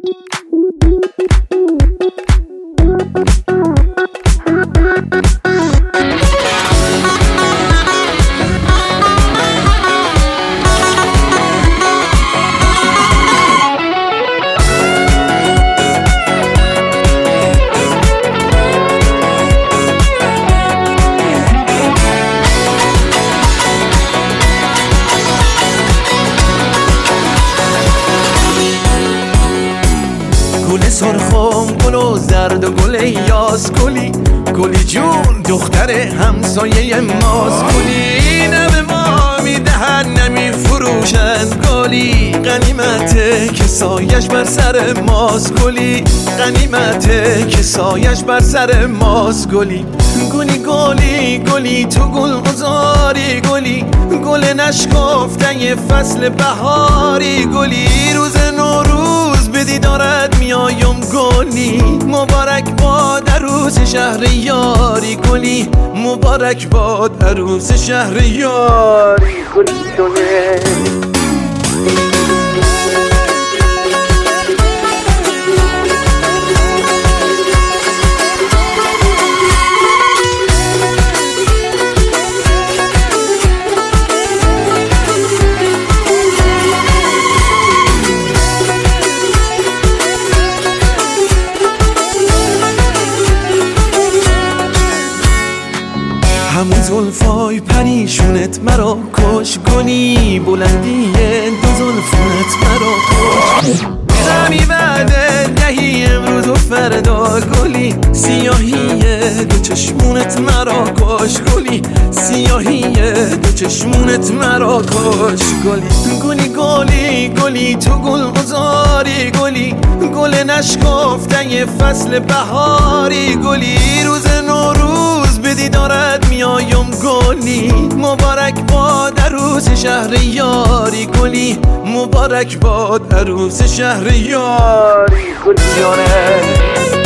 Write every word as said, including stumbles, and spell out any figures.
گل سرخم، گل و زرد و گل یاس، گلی گلی جون دختر همسایه ماست. گلی نه به ما میدهن نمی فروشند، گلی غنیمته که سایش بر سر ماست. گلی غنیمته که سایش بر سر ماست. گلی گلی گلی گلی تو گل گذاری، گلی گل نشکفته فصل بهاری. گلی روز نوروز به دیدارت میایم، گلی مبارک باد عروس شهر یاری. گلی مبارک باد عروس شهر یاری. گلی دونه همون زلفای پریشونت مرا کش، گلی بلندی دو زلفونت مرا کش. غمی بعد دهی امروز و فردا، گلی سیاهی دو چشمونت مرا کش. گلی سیاهی دو چشمونت مرا کش. گلی گلی گلی گلی تو گل گذاری، گلی گل نشکفته فصل بهاری. گلی روز نوروز به دیدارت میایم، گلی مبارک باد عروس شهر یاری. گلی مبارک باد عروس شهر یاری. گلی جانه